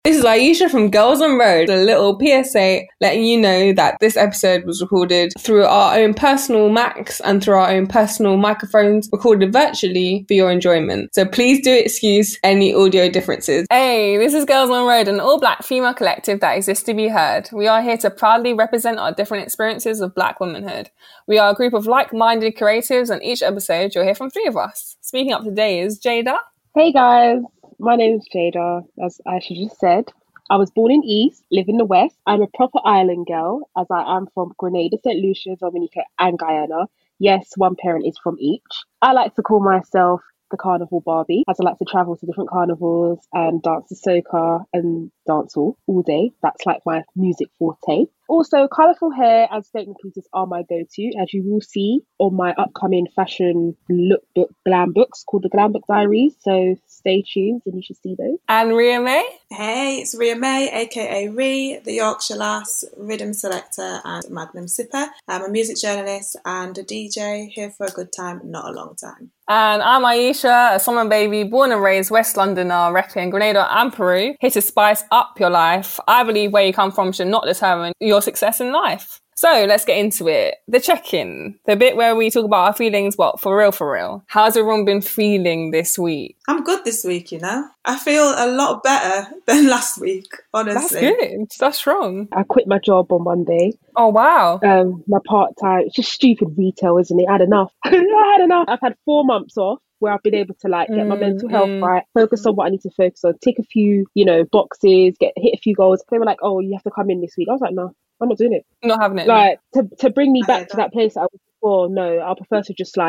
This is Aisha from Girls on Road, a little PSA letting you know that this episode was recorded through our own personal Macs and through our own personal microphones, recorded virtually for your enjoyment. So please do excuse any audio differences. Hey, this is Girls on Road, an all-black female collective that exists to be heard. We are here to proudly represent our different experiences of black womanhood. We are a group of like-minded creatives, and each episode you'll hear from 3 of us. Speaking up today is Jada. Hey guys. My name is Jada, as Aisha just said. I was born in East, live in the West. I'm a proper island girl, as I am from Grenada, St. Lucia, Dominica, and Guyana. Yes, one parent is from each. I like to call myself the Carnival Barbie, as I like to travel to different carnivals and dance to soca and dancehall all day. That's like my music forte. Also, colourful hair and statement pieces are my go-to, as you will see on my upcoming fashion lookbook glam books called the Glam Book Diaries. So stay tuned and you should see those. And Ria May. Hey, it's Ria May, aka Ree, the Yorkshire Lass, rhythm selector and magnum sipper. I'm a music journalist and a DJ, here for a good time, not a long time. And I'm Aisha, a summer baby, born and raised West Londoner, repping Grenada and Peru, here to spice up your life. I believe where you come from should not determine your success in life. So let's get into it. The check-in, the bit where we talk about our feelings, but for real. How's everyone been feeling this week? I'm good this week, you know. I feel a lot better than last week, honestly. That's good. That's strong. I quit my job on Monday. Oh, wow. My part-time, it's just stupid retail, isn't it? I had enough. I've had 4 months off where I've been able to get my mental health right, focus on what I need to focus on, tick a few, boxes, hit a few goals. They were like, oh, you have to come in this week. I was like, no, I'm not doing it. Not having it. Like, to bring me back to that place that I was before, no, I prefer to just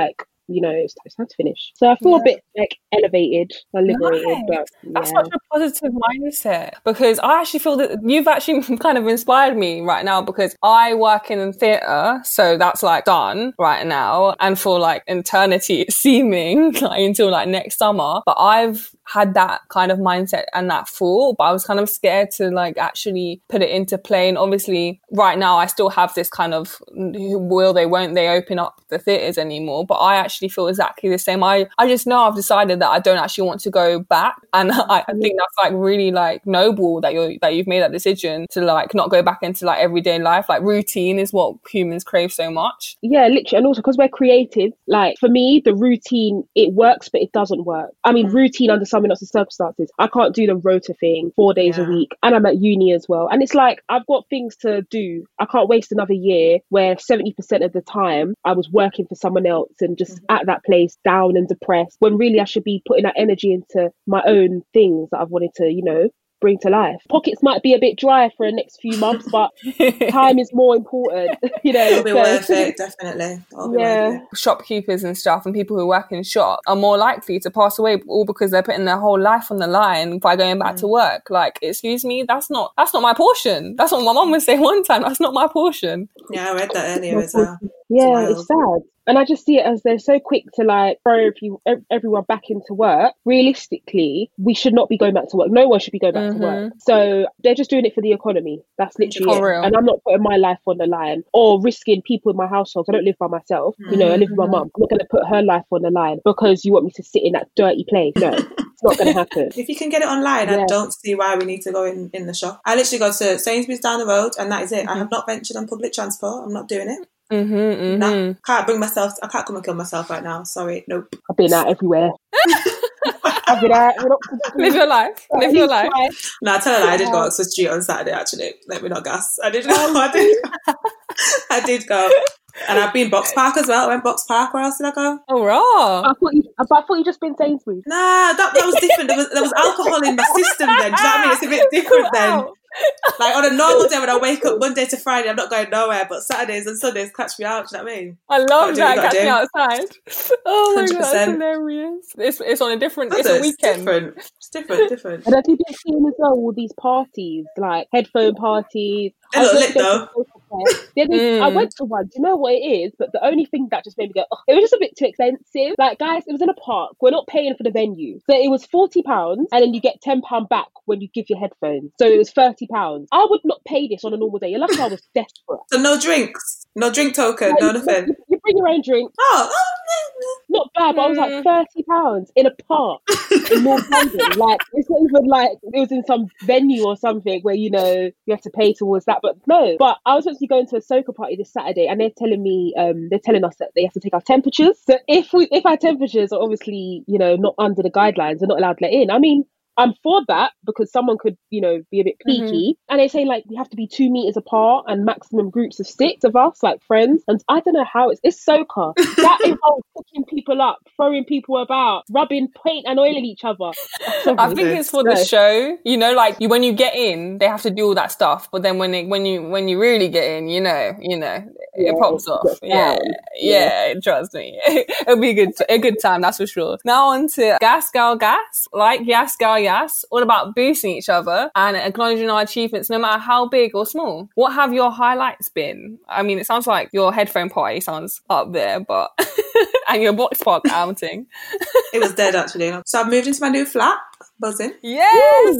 it's time to finish. So I feel a bit elevated and liberated. Nice. But that's such a positive mindset, because I actually feel that you've actually kind of inspired me right now, because I work in theatre, so that's done right now, and for eternity it's seeming until next summer. But I've had that kind of mindset and that thought, but I was kind of scared to actually put it into play. And obviously right now I still have this kind of won't they open up the theatres anymore, but I actually feel exactly the same. I just know I've decided that I don't actually want to go back, and I think that's really noble that you've made that decision to not go back into everyday life. Routine is what humans crave so much. Yeah, literally. And also because we're creative, for me the routine, it works but it doesn't work. I mean, routine under someone else's circumstances, I can't do the rota thing 4 days a week, and I'm at uni as well, and it's I've got things to do. I can't waste another year where 70% of the time I was working for someone else and just at that place down and depressed, when really I should be putting that energy into my own things that I've wanted to bring to life. Pockets might be a bit dry for the next few months, but time is more important. It'll be worth it, definitely. Shopkeepers and stuff and people who work in shop are more likely to pass away, all because they're putting their whole life on the line by going back to work. Excuse me, that's not my portion. That's what my mum would say one time. That's not my portion. Yeah, I read that earlier as well. Yeah, it's sad. And I just see it as they're so quick to throw everyone back into work. Realistically, we should not be going back to work. No one should be going back to work. So they're just doing it for the economy. That's literally it. Real. And I'm not putting my life on the line or risking people in my household. I don't live by myself. I live with my mum. I'm not going to put her life on the line because you want me to sit in that dirty place. No, it's not going to happen. If you can get it online, I don't see why we need to go in the shop. I literally go to Sainsbury's down the road and that is it. I have not ventured on public transport. I'm not doing it. Nah, can't bring myself. I can't come and kill myself right now. Sorry, nope. I've been out everywhere. I've been out. Live your life. Live your life. No, I tell her I did go Oxford Street on Saturday. Actually, let me not gas. I did go. I did go. And I've been Box Park as well. I went Box Park. Where else did I go? Oh, raw. I thought you just been Sainsbury's. Nah, that was different. There was alcohol in my system then. Do you know what I mean? It's a bit different then. On a normal day when I wake up Monday to Friday, I'm not going nowhere. But Saturdays and Sundays catch me out. Do you know what I mean? I love that. Catch me outside. Oh my 100%. God, that's hilarious. It's on a different. It's a weekend. It's different. And have you been seeing as well all these parties, headphone parties? They look lit though. I went to one. Do you know what it is? But the only thing that just made me go, it was just a bit too expensive. Guys, it was in a park. We're not paying for the venue. So it was £40 and then you get £10 back when you give your headphones. So it was £30. I would not pay this on a normal day. You're lucky I was desperate. So no drinks, no drink token, no nothing. You bring your own drink. Not bad, but I was like £30 in a park in North London. Like, it's not even like it was in some venue or something where, you know, you have to pay towards that. But no, but I was actually going to a soca party this Saturday, and they're telling us that they have to take our temperatures. So if our temperatures are obviously, you know, not under the guidelines, they're not allowed to let in. I mean, I'm for that because someone could, you know, be a bit peaky. And they say like we have to be 2 meters apart and maximum groups of 6 of us, like friends. And I don't know how it's soca. That involves picking people up, throwing people about, rubbing paint and oil in each other. I think it's for the show. You know, like when you get in, they have to do all that stuff. But then when you really get in, you know, it pops off. Yeah, trust me. It'll be a good time, that's for sure. Now on to Gas Girl Gas, like Yes Girl Yes, all about boosting each other and acknowledging our achievements no matter how big or small. What have your highlights been? I mean, it sounds like your headphone party sounds up there, but and your box park outing. It was dead actually. So I've moved into my new flat. Buzzing. Yes!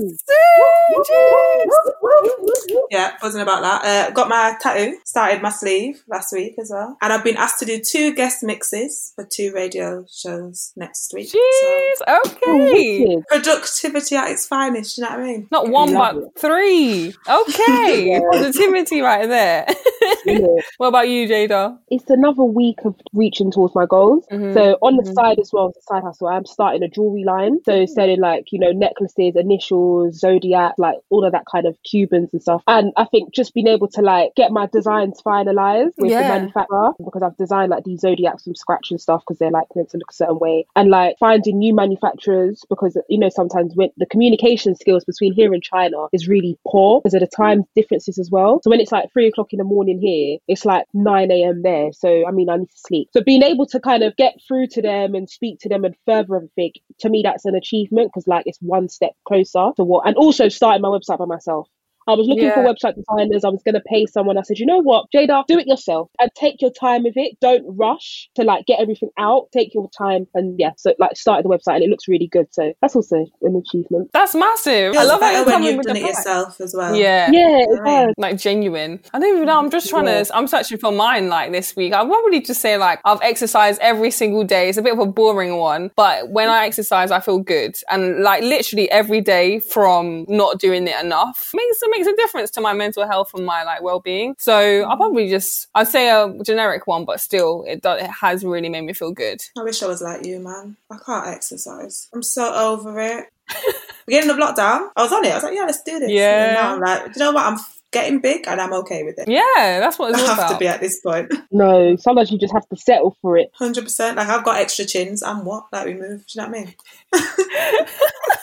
Yeah, buzzing about that. Got my tattoo, started my sleeve last week as well. And I've been asked to do 2 guest mixes for 2 radio shows next week. Jeez, so, okay. Productivity at its finest, you know what I mean? Not 1, but 3. Okay. Positivity right there. What about you, Jada? It's another week of reaching towards my goals. So on the side as well, as a side hustle, I'm starting a jewelry line. So selling like, you know, necklaces, initials, zodiac, like all of that kind of Cubans and stuff. And I think just being able to like get my designs finalized with the manufacturer, because I've designed like these zodiacs from scratch and stuff because they're like meant to look a certain way, and like finding new manufacturers because, you know, sometimes when the communication skills between here and China is really poor because of the time differences as well. So when it's like 3 o'clock in the morning here, it's like 9 a.m. there. So I mean, I need to sleep. So being able to kind of get through to them and speak to them and further everything, to me that's an achievement because like it's one step closer to what. And also starting my website by myself. I was looking for website designers. I was going to pay someone. I said, you know what, Jada, do it yourself and take your time with it. Don't rush to like get everything out. Take your time. And so like started the website and it looks really good. So that's also an achievement. That's massive. I love that when you've done it yourself as well. Yeah, it like genuine. I don't even know. I'm just I'm searching for mine like this week. I won't really just say like I've exercised every single day. It's a bit of a boring one, but when I exercise, I feel good. And like literally every day from not doing it enough makes a difference to my mental health and my like well-being. So I'll probably I'd say a generic one, but still it has really made me feel good. I wish I was like you, man. I can't exercise. I'm so over it. Beginning of lockdown, I was on it. I was like, yeah, let's do this. Yeah. And now I'm like, do you know what? I'm getting big and I'm okay with it. Yeah, that's what it's all about. I have to be at this point. No, sometimes you just have to settle for it. 100%. Like I've got extra chins. I'm what? Like we move. Do you know what I mean?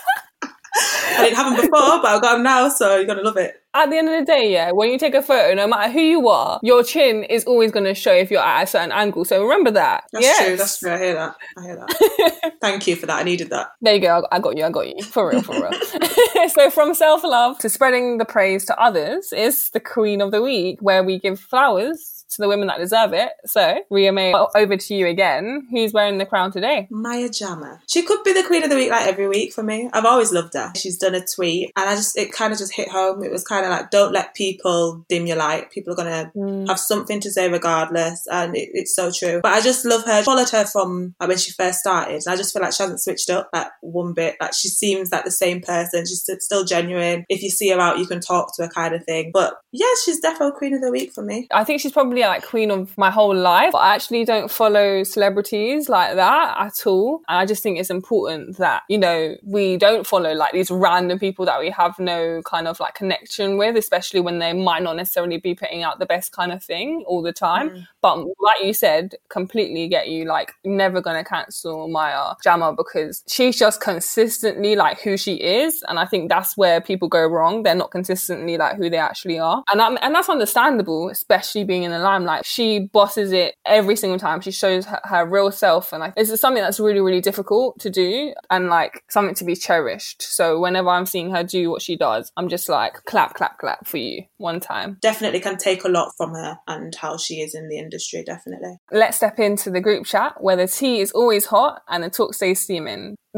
I didn't have them before, but I've got them now, so you're going to love it. At the end of the day, when you take a photo, no matter who you are, your chin is always going to show if you're at a certain angle. So remember that. That's true. I hear that. Thank you for that. I needed that. There you go. I got you. For real. So from self-love to spreading the praise to others is the Queen of the Week, where we give flowers to the women that deserve it. So, Ria May, over to you again. Who's wearing the crown today? Maya Jama. She could be the Queen of the Week like every week for me. I've always loved her. She's done a tweet and it kind of just hit home. It was kind of like, don't let people dim your light. People are going to have something to say regardless. And it's so true. But I just love her. I followed her from like, when she first started. And I just feel like she hasn't switched up like one bit. Like she seems like the same person. She's still genuine. If you see her out, you can talk to her kind of thing. But yeah, she's definitely Queen of the Week for me. I think she's probably like queen of my whole life, but I actually don't follow celebrities like that at all. And I just think it's important that, you know, we don't follow like these random people that we have no kind of like connection with, especially when they might not necessarily be putting out the best kind of thing all the time. But like you said, completely get you, like never gonna cancel Maya Jama because she's just consistently like who she is. And I think that's where people go wrong. They're not consistently like who they actually are. And that's understandable, especially being in the limelight. She bosses it every single time. She shows her real self. And like, it's something that's really, really difficult to do and like something to be cherished. So whenever I'm seeing her do what she does, I'm just like, clap, clap, clap for you one time. Definitely can take a lot from her and how she is in the industry, definitely. Let's step into the group chat where the tea is always hot and the talk stays steaming.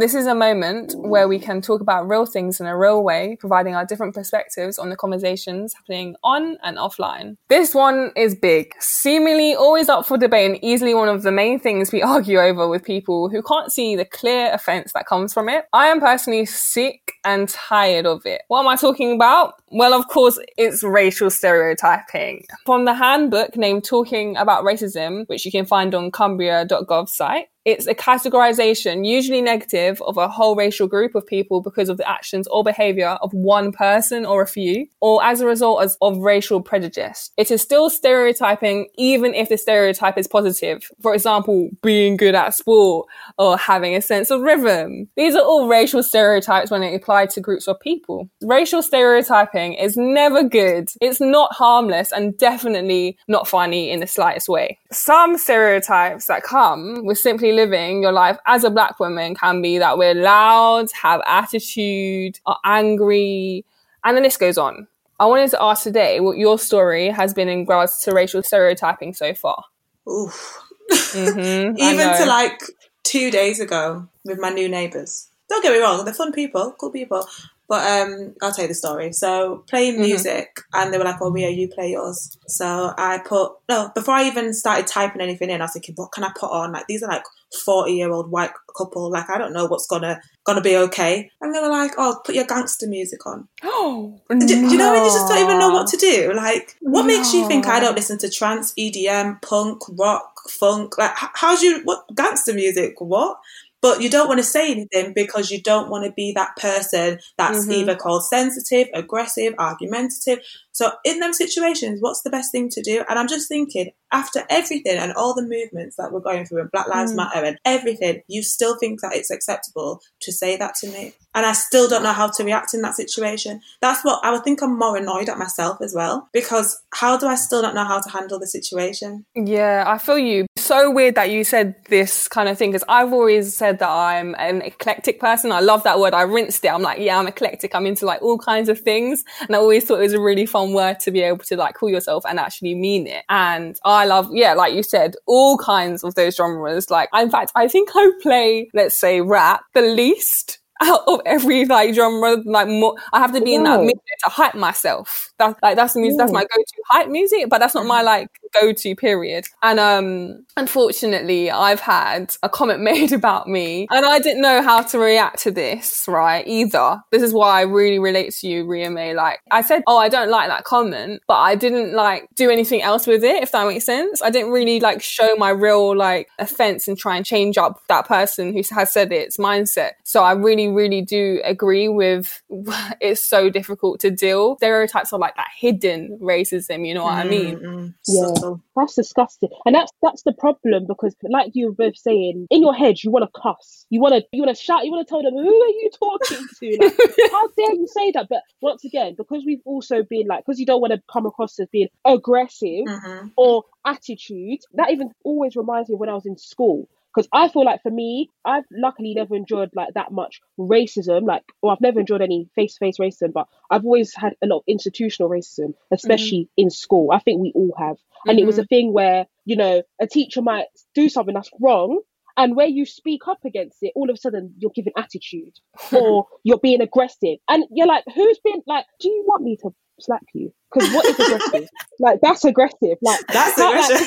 This is a moment where we can talk about real things in a real way, providing our different perspectives on the conversations happening on and offline. This one is big, seemingly always up for debate and easily one of the main things we argue over with people who can't see the clear offence that comes from it. I am personally sick and tired of it. What am I talking about? Well, of course, it's racial stereotyping. From the handbook named Talking About Racism, which you can find on cumbria.gov site, it's a categorization, usually negative, of a whole racial group of people because of the actions or behavior of one person or a few, or as a result of racial prejudice. It is still stereotyping, even if the stereotype is positive. For example, being good at sport or having a sense of rhythm. These are all racial stereotypes when they apply to groups of people. Racial stereotyping is never good. It's not harmless and definitely not funny in the slightest way. Some stereotypes that come with simply living your life as a black woman can be that we're loud, have attitude, are angry, and the list goes on. I wanted to ask today what your story has been in regards to racial stereotyping so far. Oof. Even to like 2 days ago with my new neighbours. Don't get me wrong, they're fun people, cool people. But I'll tell you the story. So playing music, and they were like, "Oh, Mia, you play yours." So before I even started typing anything in, I was thinking, what can I put on? Like, these are like 40-year-old white couple. Like, I don't know what's gonna be okay. And they were like, "Oh, put your gangster music on." Oh, do you know when you just don't even know what to do? Like, what makes you think I don't listen to trance, EDM, punk, rock, funk? Like, what gangster music? What? But you don't want to say anything because you don't want to be that person that's either called sensitive, aggressive, argumentative. So in them situations, what's the best thing to do? And I'm just thinking, after everything and all the movements that we're going through and Black Lives Matter and everything, you still think that it's acceptable to say that to me? And I still don't know how to react in that situation. That's what I would think. I'm more annoyed at myself as well, because how do I still not know how to handle the situation? Yeah, I feel you. So weird that you said this kind of thing, because I've always said that I'm an eclectic person. I love that word. I rinsed it. I'm like, yeah, I'm eclectic. I'm into like all kinds of things. And I always thought it was a really fun word to be able to like call yourself and actually mean it. And I love, yeah, like you said, all kinds of those genres. Like, in fact, I think I play, let's say, rap the least out of every like genre. Like, more, I have to be in that mood to hype myself. That's my go-to hype music, but that's not my like go-to period. And unfortunately, I've had a comment made about me, and I didn't know how to react to this, right? Either. This is why I really relate to you, Ria May. Like, I said, oh, I don't like that comment, but I didn't like do anything else with it, if that makes sense. I didn't really like show my real like offense and try and change up that person who has said it's mindset. So I really do agree with it's so difficult to deal. Stereotypes are like that hidden racism, you know what I mean? Yeah, that's disgusting. And that's the problem, because like you were both saying, in your head you want to cuss, you want to shout, you want to tell them, who are you talking to? Like, how dare you say that? But once again, because we've also been like, because you don't want to come across as being aggressive or attitude, that even always reminds me of when I was in school. Because I feel like for me, I've luckily never enjoyed like that much racism, I've never enjoyed any face-to-face racism, but I've always had a lot of institutional racism, especially in school. I think we all have. And it was a thing where, you know, a teacher might do something that's wrong, and where you speak up against it, all of a sudden you're giving attitude or you're being aggressive. And you're like, who's been like, do you want me to slap you? Because what is aggressive? Like, that's aggressive. Like, that's aggressive.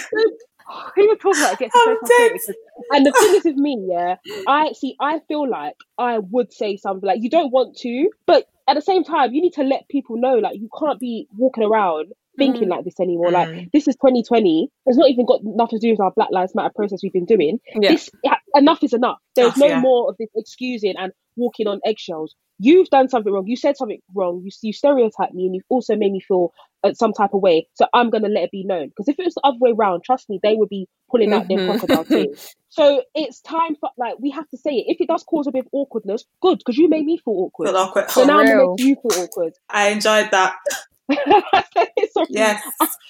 Who would talk about it gets so frustrated. And the thing is with me, I feel like I would say something like, you don't want to, but at the same time, you need to let people know, like, you can't be walking around thinking like this anymore. Like, this is 2020. It's not even got nothing to do with our Black Lives Matter process we've been doing. Enough is enough. There's no more of this excusing and walking on eggshells. You've done something wrong. You said something wrong. You stereotyped me, and you've also made me feel some type of way. So I'm going to let it be known. Because if it was the other way around, trust me, they would be pulling out their crocodile tears. So it's time for, like, we have to say it. If it does cause a bit of awkwardness, good, because you made me feel awkward. So now I'm going to make you feel awkward. I enjoyed that. Yes.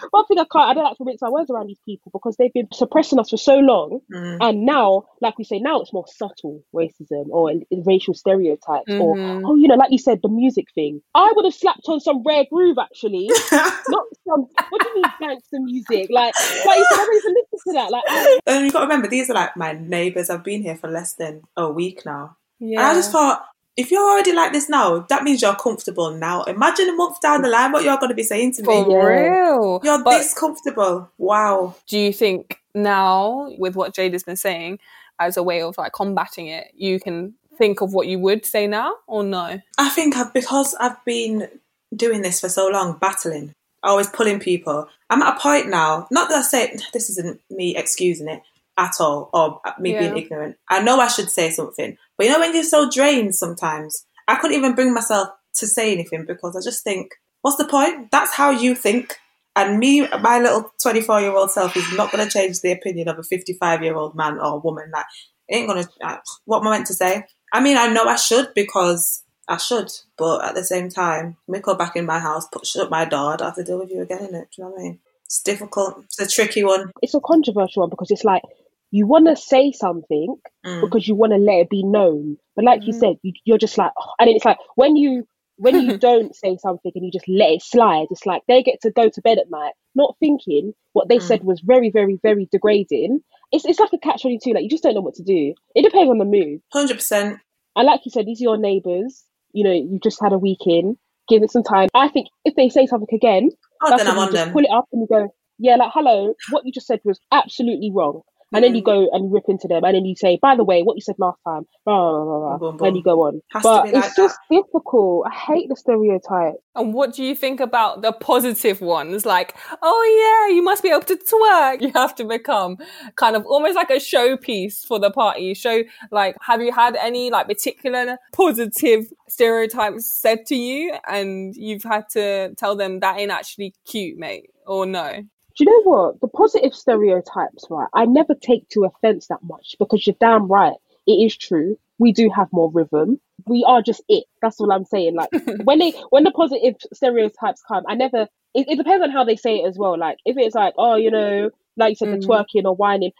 one thing I don't like to mix my words around these people because they've been suppressing us for so long. And now, like we say, now it's more subtle racism or racial stereotypes or, like you said, the music thing. I would have slapped on some Rare Groove, actually. Not some, what do you mean gangster music? Like you said, I don't even listen to that. Like, and you've got to remember, these are like my neighbours. I've been here for less than a week now. Yeah. And I just thought, if you're already like this now, that means you're comfortable now. Imagine a month down the line what you're going to be saying to me. For real. You're this comfortable. Wow. Do you think now, with what Jade has been saying, as a way of like combating it, you can think of what you would say now or no? I think because I've been doing this for so long, battling, always pulling people, I'm at a point now, not that I say, this isn't me excusing it at all, or me being ignorant. I know I should say something. But you know when you're so drained sometimes, I couldn't even bring myself to say anything because I just think, what's the point? That's how you think. And me, my little 24-year-old self is not going to change the opinion of a 55-year-old man or woman. Like, it ain't going to, what am I meant to say? I mean, I know I should because I should. But at the same time, me go back in my house, shut my door, I don't have to deal with you again, innit? Do you know what I mean? It's difficult. It's a tricky one. It's a controversial one because it's like, you want to say something because you want to let it be known. But like you said, you're just like, oh. And it's like, when you don't say something and you just let it slide, it's like they get to go to bed at night not thinking what they said was very, very, very degrading. It's like a catch-22. Like, you just don't know what to do. It depends on the mood. 100%. And like you said, these are your neighbours. You know, you just had a week in. Give it some time. I think if they say something again, then I'm on them. Pull it up and you go, yeah, like, hello, what you just said was absolutely wrong. And then you go and rip into them, and then you say, by the way, what you said last time, blah, blah, blah, blah. Then you go on. But it's just difficult. I hate the stereotype. And what do you think about the positive ones? Like, oh yeah, you must be able to twerk. You have to become kind of almost like a showpiece for the party. Like, have you had any like particular positive stereotypes said to you and you've had to tell them that ain't actually cute, mate, or no? Do you know what? The positive stereotypes, right? I never take to offence that much because you're damn right. It is true. We do have more rhythm. We are just it. That's all I'm saying. Like, when the positive stereotypes come, it depends on how they say it as well. Like, if it's like, oh, you know, like you said, the twerking or whining,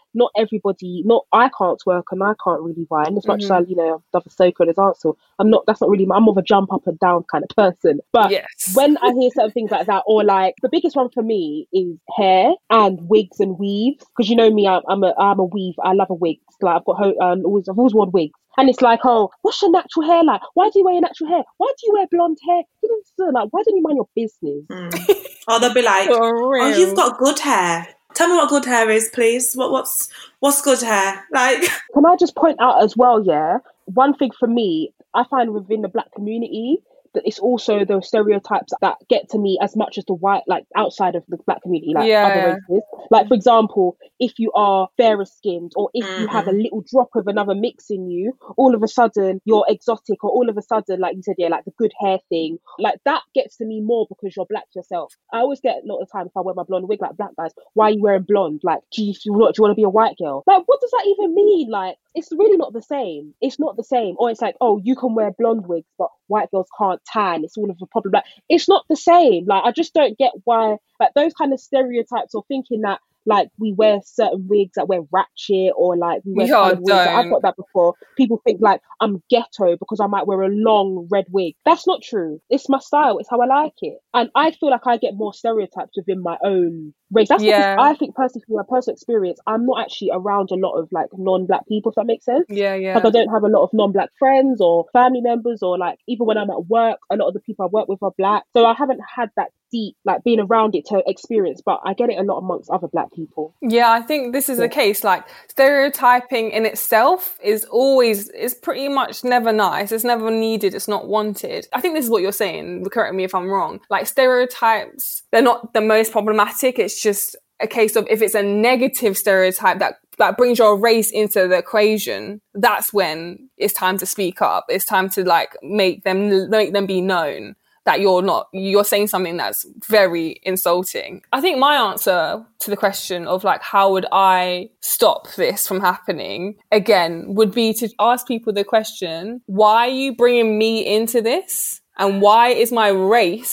I can't twerk and I can't really whine as much as I, you know, love a soca and a dance. I'm more of a jump up and down kind of person. But when I hear certain things like that, or like the biggest one for me is hair and wigs and weaves. Because you know me, I'm a weave. I love a wig. Like I've always worn wigs. And it's like, oh, what's your natural hair like? Why do you wear your natural hair? Why do you wear blonde hair? Like, why don't you mind your business? Or they'll be like, oh, you've got good hair. Tell me what good hair is, please. What's good hair? Like, can I just point out as well, yeah, one thing for me, I find within the Black community that it's also those stereotypes that get to me as much as the white, like outside of the Black community, like other races. Like, for example, if you are fairer skinned or if you have a little drop of another mix in you, all of a sudden you're exotic, or all of a sudden, like you said, yeah, like the good hair thing, like that gets to me more because you're Black yourself. I always get a lot of time if I wear my blonde wig, like, Black guys, why are you wearing blonde? Like, do you want to be a white girl? Like, what does that even mean? Like, it's really not the same. It's not the same. Or it's like, oh, you can wear blonde wigs, but white girls can't tan. It's all of a problem. Like, it's not the same. Like, I just don't get why, like, those kind of stereotypes, or thinking that, like, we wear certain wigs that wear ratchet, or like we wear coloured wigs. Like, I've got that before. People think like I'm ghetto because I might wear a long red wig. That's not true. It's my style. It's how I like it. And I feel like I get more stereotypes within my own race. That's because I think personally, from my personal experience, I'm not actually around a lot of like non-Black people, if that makes sense. Yeah. Like, I don't have a lot of non-Black friends or family members, or like even when I'm at work, a lot of the people I work with are Black. So I haven't had that deep, like, being around it to experience, but I get it a lot amongst other Black people. Yeah, I think this is the case. Like, stereotyping in itself is pretty much never nice. It's never needed. It's not wanted. I think this is what you're saying. Correct me if I'm wrong. Like, stereotypes, they're not the most problematic. It's just a case of if it's a negative stereotype that brings your race into the equation, that's when it's time to speak up. It's time to like make them be known that you're saying something that's very insulting. I think my answer to the question of like, how would I stop this from happening, again, would be to ask people the question, why are you bringing me into this? And why is my race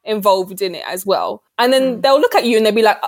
involved in it as well. And then they'll look at you and they'll be like,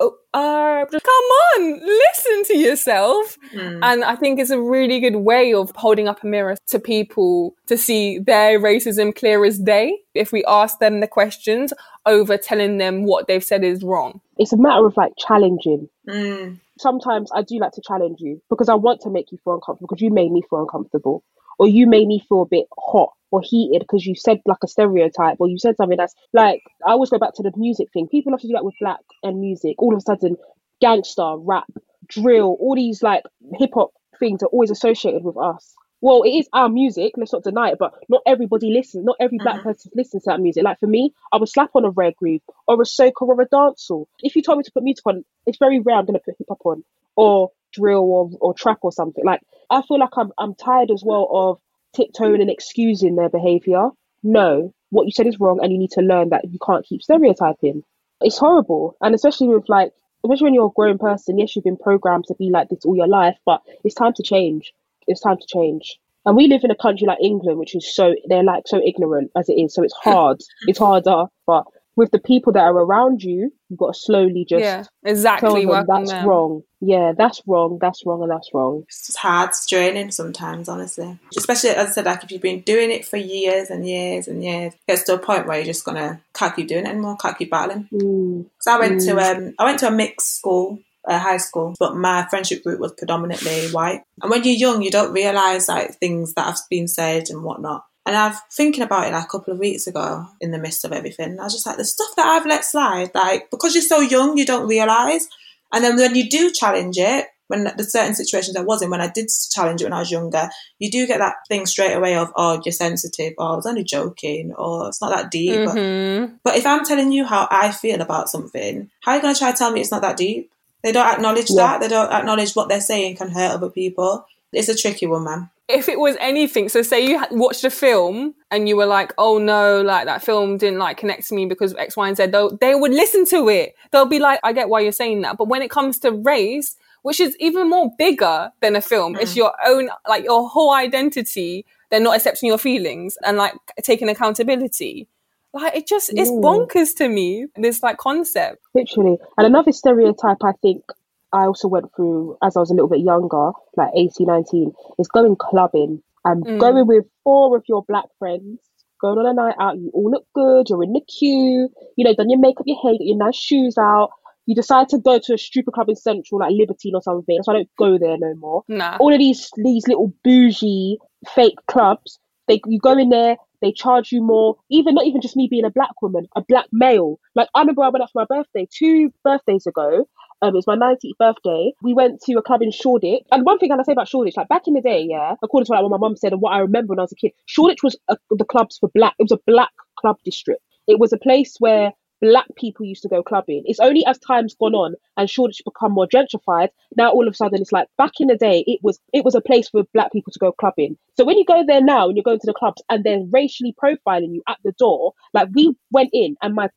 come on, listen to yourself. And I think it's a really good way of holding up a mirror to people to see their racism clear as day if we ask them the questions over telling them what they've said is wrong. It's a matter of like challenging. Sometimes I do like to challenge you because I want to make you feel uncomfortable because you made me feel uncomfortable, or you made me feel a bit hot or heated because you said like a stereotype, or you said something that's like, I always go back to the music thing. People have to do that with black and music. All of a sudden, gangster, rap, drill, all these like hip hop things are always associated with us. Well, it is our music, let's not deny it, but not everybody listens. Not every black person listens to that music. Like for me, I would slap on a rare groove or a soca or a dancehall. If you told me to put music on, it's very rare I'm going to put hip hop on or drill or trap or something. Like, I feel like I'm tired as well of tiptoeing and excusing their behaviour. No, what you said is wrong, and you need to learn that you can't keep stereotyping. It's horrible. And especially when you're a grown person, yes, you've been programmed to be like this all your life, but it's time to change. It's time to change. And we live in a country like England, which is they're like so ignorant as it is. So it's hard. It's harder. But with the people that are around you, you've got to slowly just exactly tell them that's wrong. Yeah, that's wrong, and that's wrong. It's just hard, it's draining sometimes, honestly. Especially, as I said, like if you've been doing it for years and years and years, it gets to a point where you're just gonna can't keep doing it anymore, can't keep battling. So I went to a mixed school, high school, but my friendship group was predominantly white. And when you're young, you don't realise like things that have been said and whatnot. And I was thinking about it like a couple of weeks ago in the midst of everything. I was just like, the stuff that I've let slide, like, because you're so young, you don't realise. And then when you do challenge it, when the certain situations I was in, when I did challenge it when I was younger, you do get that thing straight away of, oh, you're sensitive, or I was only joking, or it's not that deep. But if I'm telling you how I feel about something, how are you going to try to tell me it's not that deep? They don't acknowledge that. They don't acknowledge what they're saying can hurt other people. It's a tricky one, man. If it was anything, so say you watched a film and you were like, oh no, like that film didn't like connect to me because of X, Y, and Z, they would listen to it. They'll be like, I get why you're saying that. But when it comes to race, which is even more bigger than a film, it's your own, like your whole identity, they're not accepting your feelings and like taking accountability. Like it just, it's bonkers to me, this like concept. Literally. And another stereotype I think I also went through as I was a little bit younger, like 18, 19, is going clubbing and going with 4 of your black friends, going on a night out, you all look good, you're in the queue, you know, done your makeup, your hair, got your nice shoes out, you decide to go to a stupid club in Central, like Libertine or something, so I don't go there no more. Nah. All of these little bougie fake clubs, you go in there, they charge you more, not even just me being a black woman, a black male. Like I remember I went out for my birthday 2 birthdays ago. It was my 19th birthday. We went to a club in Shoreditch. And one thing I say about Shoreditch, like back in the day, according to what my mum said and what I remember when I was a kid, Shoreditch was the clubs for black. It was a black club district. It was a place where black people used to go clubbing. It's only as time's gone on and Shoreditch become more gentrified, now all of a sudden it's like, back in the day, it was a place for black people to go clubbing. So when you go there now and you're going to the clubs and they're racially profiling you at the door, like we went in and my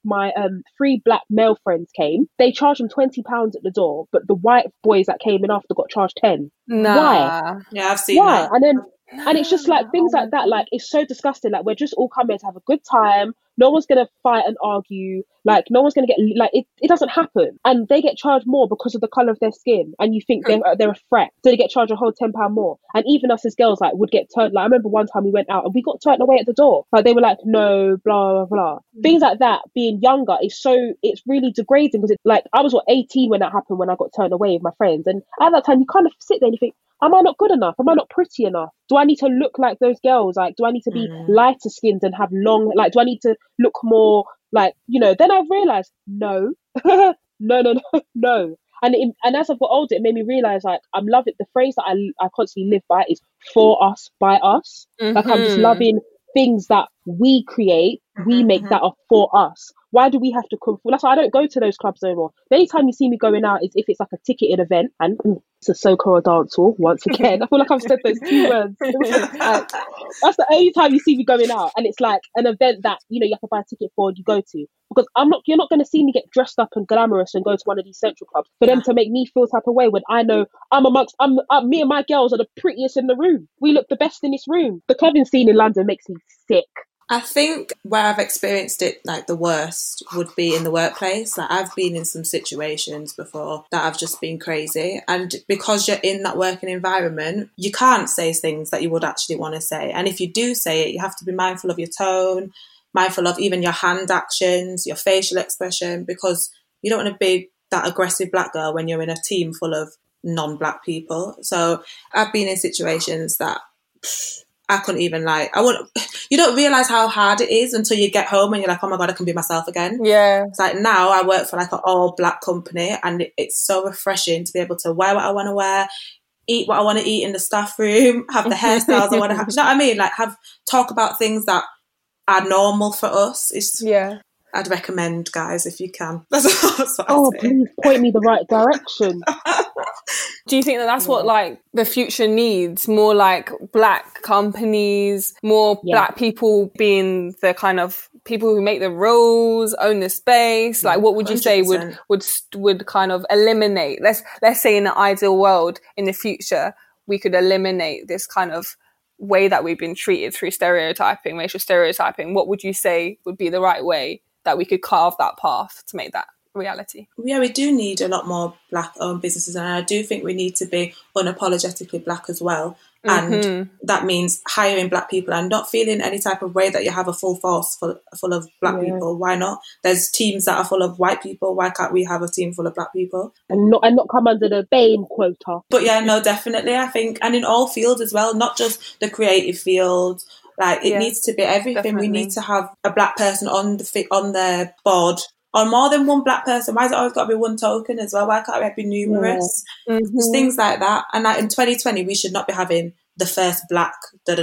3 black male friends came, they charged them £20 at the door, but the white boys that came in after got charged 10. Nah. Why? Yeah, I've seen that. And it's just like things like that, like it's so disgusting. Like we're just all coming to have a good time. No one's going to fight and argue. Like no one's going to get, like it doesn't happen. And they get charged more because of the colour of their skin. And you think they're a threat. So they get charged a whole £10 more. And even us as girls, like would get turned, like I remember one time we went out and we got turned away at the door. Like they were like, no, blah, blah, blah. Things like that, being younger it's really degrading because it's like, I was 18 when that happened, when I got turned away with my friends. And at that time you kind of sit there and you think, am I not good enough? Am I not pretty enough? Do I need to look like those girls? Like, do I need to be lighter skinned and have long, like, do I need to look more like, you know, then I realized, no, no. And as I've got older, it made me realize, like, I'm loving the phrase that I constantly live by is for us, by us. Like, I'm just loving things that we create, we make that are for us. Why do we have to conform? That's why I don't go to those clubs no more. The only time you see me going out is if it's like a ticketed event, and it's a soca or a dancehall, once again. I feel like I've said those 2 words. That's the only time you see me going out, and it's like an event that, you know, you have to buy a ticket for and you go to. Because you're not going to see me get dressed up and glamorous and go to one of these Central clubs for them to make me feel type of way when I know me and my girls are the prettiest in the room. We look the best in this room. The clubbing scene in London makes me sick. I think where I've experienced it like the worst would be in the workplace. Like I've been in some situations before that have just been crazy. And because you're in that working environment, you can't say things that you would actually want to say. And if you do say it, you have to be mindful of your tone, mindful of even your hand actions, your facial expression, because you don't want to be that aggressive black girl when you're in a team full of non-black people. So I've been in situations that I couldn't even you don't realise how hard it is until you get home and you're like, oh my God, I can be myself again. Yeah. It's like now I work for like an all black company and it's so refreshing to be able to wear what I want to wear, eat what I want to eat in the staff room, have the hairstyles I want to have. Do you know what I mean? Like talk about things that are normal for us. I'd recommend, guys, if you can. That's what I say. Please point me the right direction. Do you think that that's what like the future needs? More like black companies, more black people being the kind of people who make the rules, own the space. Like, what would you 100%. Say would kind of eliminate? Let's say in an ideal world in the future, we could eliminate this kind of way that we've been treated through stereotyping, racial stereotyping. What would you say would be the right way that we could carve that path to make that reality? Yeah, we do need a lot more black-owned businesses, and I do think we need to be unapologetically black as well. And that means hiring black people and not feeling any type of way that you have a full force full of black people. Why not? There's teams that are full of white people. Why can't we have a team full of black people? And not come under the BAME quota. But yeah, no, definitely. I think, and in all fields as well, not just the creative field. Like it needs to be everything. Definitely. We need to have a black person on the board. Or more than one black person. Why has it always got to be one token as well? Why can't it be numerous? Just things like that. And like in 2020, we should not be having the first black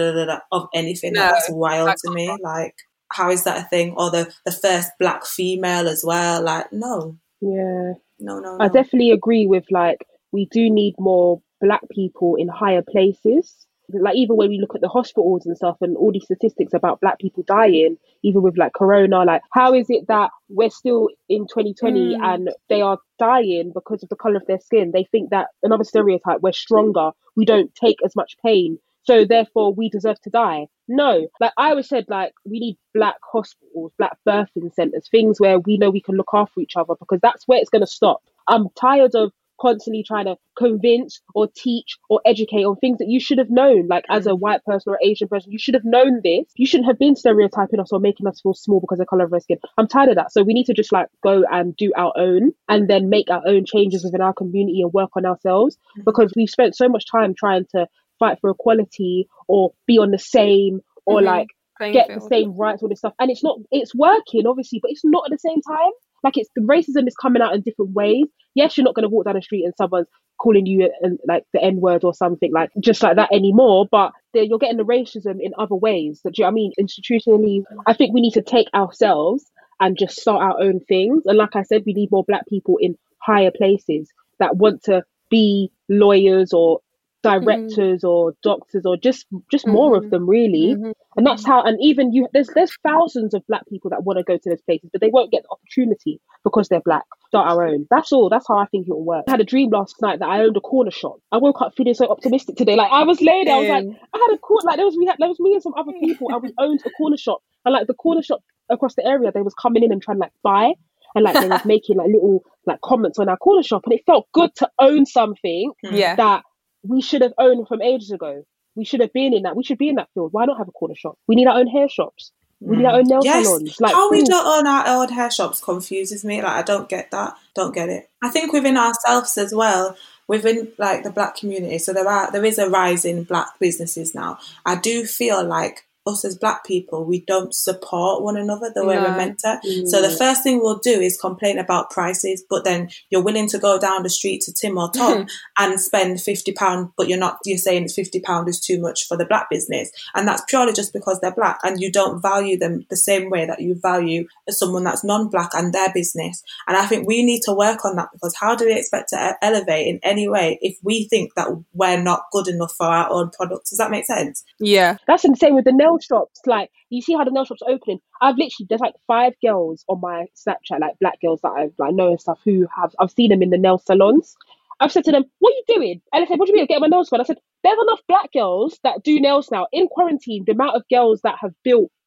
of anything. No, that's wild to me. Like, how is that a thing? Or the first black female as well? Like, no. Yeah. No. I definitely agree with like, we do need more black people in higher places. Like even when we look at the hospitals and stuff and all these statistics about black people dying, even with like corona, like how is it that we're still in 2020 and they are dying because of the colour of their skin? They think that, another stereotype, we're stronger, we don't take as much pain, so therefore we deserve to die. No, like I always said, like we need black hospitals, black birthing centres, things where we know we can look after each other, because that's where it's going to stop. I'm tired of constantly trying to convince or teach or educate on things that you should have known. Like as a white person or Asian person, you should have known this. You shouldn't have been stereotyping us or making us feel small because of the colour of our skin. I'm tired of that. So we need to just like go and do our own and then make our own changes within our community and work on ourselves, because we've spent so much time trying to fight for equality or be on the same or like get the same rights, all this stuff. And it's working obviously, but it's not at the same time. Like the racism is coming out in different ways. Yes, you're not going to walk down the street and someone's calling you like the N-word or something like just like that anymore. But you're getting the racism in other ways. Do you know what I mean? Institutionally, I think we need to take ourselves and just start our own things. And like I said, we need more black people in higher places that want to be lawyers or directors or doctors or just more of them really. And that's how, and even there's thousands of black people that want to go to those places, but they won't get the opportunity because they're black. Start our own. That's all. That's how I think it will work. I had a dream last night that I owned a corner shop. I woke up feeling so optimistic today. Like I was laid, I was like, I had a corner, like there was me and some other people, and we owned a corner shop. And like the corner shop across the area, they was coming in and trying to like buy, and like they was making like little like comments on our corner shop, and it felt good to own something that we should have owned from ages ago. We should have been in that. We should be in that field. Why not have a corner shop? We need our own hair shops. We need our own nail salons. Like, how we don't own our own hair shops confuses me. Like, I don't get that. Don't get it. I think within ourselves as well, within like the black community, so there is a rise in black businesses now. I do feel like us as black people, we don't support one another the way we're meant to. So the first thing we'll do is complain about prices, but then you're willing to go down the street to Tim or Tom and spend £50, but you're saying it's £50 is too much for the black business. And that's purely just because they're black and you don't value them the same way that you value someone that's non-black and their business. And I think we need to work on that, because how do we expect to elevate in any way if we think that we're not good enough for our own products? Does that make sense? Yeah. That's the same with the nail shops. Like, you see how the nail shops are opening. There's like 5 girls on my Snapchat, like black girls that I like know and stuff, I've seen them in the nail salons. I've said to them, what are you doing? And they said, what do you mean, get my nails done? I said, there's enough black girls that do nails now. In quarantine, the amount of girls that have built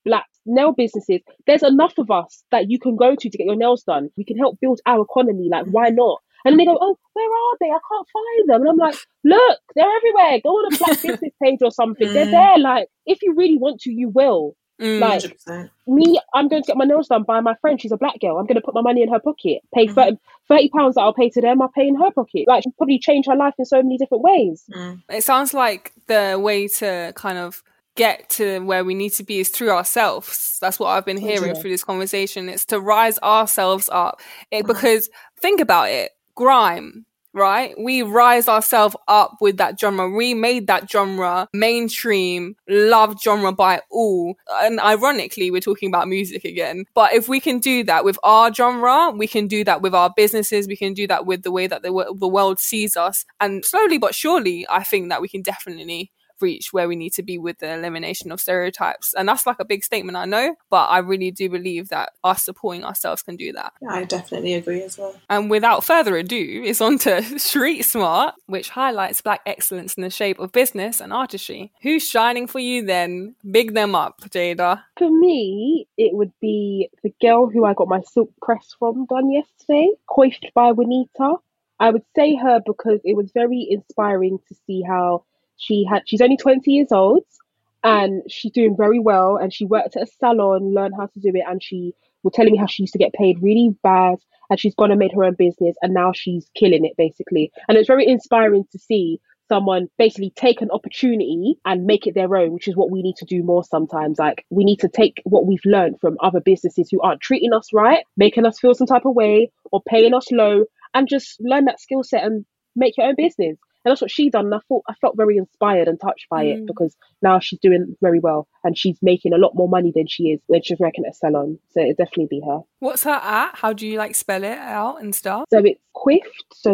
black nail businesses. There's enough of us that you can go to get your nails done. We can help build our economy. Like, why not? And then they go, oh, where are they? I can't find them. And I'm like, look, they're everywhere. Go on a black business page or something. They're there. Like, if you really want to, you will. Like 100%. Me, I'm going to get my nails done by my friend. She's a black girl. I'm going to put my money in her pocket. Pay £30 that I'll pay to them. I'll pay in her pocket. Like, she'll probably change her life in so many different ways. It sounds like the way to kind of get to where we need to be is through ourselves. That's what I've been hearing through this conversation. It's to rise ourselves up. Because think about it, grime, right? We rise ourselves up with that genre. We made that genre mainstream, loved genre by all. And ironically, we're talking about music again. But if we can do that with our genre, we can do that with our businesses. We can do that with the way that the world sees us. And slowly but surely, I think that we can definitely reach where we need to be with the elimination of stereotypes. And that's like a big statement, I know, but I really do believe that us supporting ourselves can do that. Yeah, I definitely agree as well. And without further ado, it's on to Street Smart, which highlights black excellence in the shape of business and artistry. Who's shining for you then? Big them up, Jada. For me, it would be the girl who I got my silk press from done yesterday, coiffed by Juanita. I would say her because it was very inspiring to see how she's only 20 years old and she's doing very well, and she worked at a salon, learned how to do it, and she was telling me how she used to get paid really bad, and she's gone and made her own business, and now she's killing it basically. And it's very inspiring to see someone basically take an opportunity and make it their own, which is what we need to do more sometimes. Like, we need to take what we've learned from other businesses who aren't treating us right, making us feel some type of way, or paying us low, and just learn that skill set and make your own business. And that's what she done. And I felt very inspired and touched by it, because now she's doing very well and she's making a lot more money than she is when she's working at a salon. So it'd definitely be her. What's her at? How do you spell it out and stuff? So it's Coiffed, so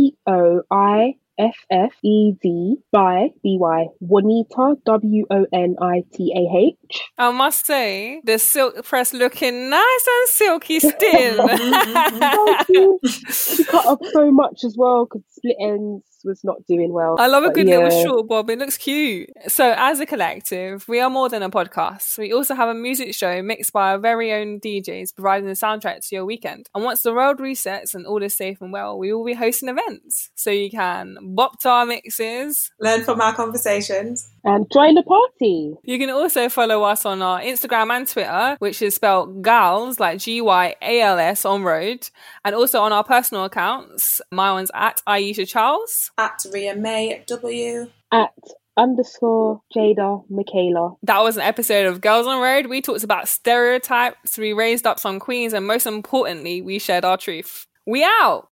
COIFFED by BY, Juanita, WONITAH. I must say, the silk press looking nice and silky still. She cut off so much as well because split ends was not doing well. I love a good little short bob. It looks cute. So as a collective, we are more than a podcast. We also have a music show mixed by our very own DJs, providing the soundtrack to your weekend. And once the world resets and all is safe and well, we will be hosting events. So you can bop to our mixes, learn from our conversations, and join the party. You can also follow us on our Instagram and Twitter, which is spelled Gals, like GYALS on road, and also on our personal accounts. My one's at Aisha Charles, at Ria May W, at _ Jada Michaela. That was an episode of Girls on Road. We talked about stereotypes, we raised up some queens, and most importantly, we shared our truth. We out!